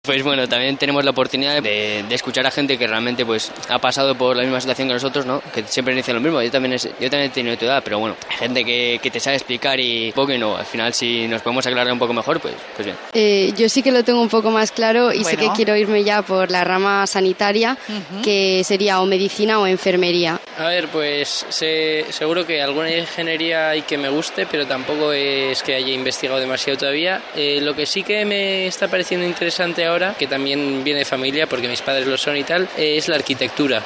Pues bueno, también tenemos la oportunidad de escuchar a gente que realmente pues ha pasado por la misma situación que nosotros, ¿no? Que siempre dicen lo mismo. Yo también he tenido tu edad, pero bueno, hay gente que te sabe explicar y poco y no. Al final, si nos podemos aclarar un poco mejor, pues bien. Yo sí que lo tengo un poco más claro y sé que quiero irme ya por la rama sanitaria, que sería o medicina o enfermería. A ver, pues seguro que alguna ingeniería hay que me guste, pero tampoco es que haya investigado demasiado todavía. Lo que sí que me está pareciendo interesante ahora, que también viene de familia porque mis padres lo son y tal, es la arquitectura.